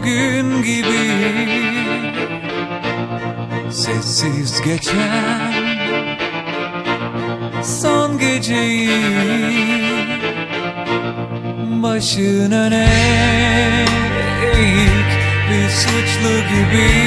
bugün gibi. Sessiz geçen son geceyi başın öne eğik bir suçlu gibi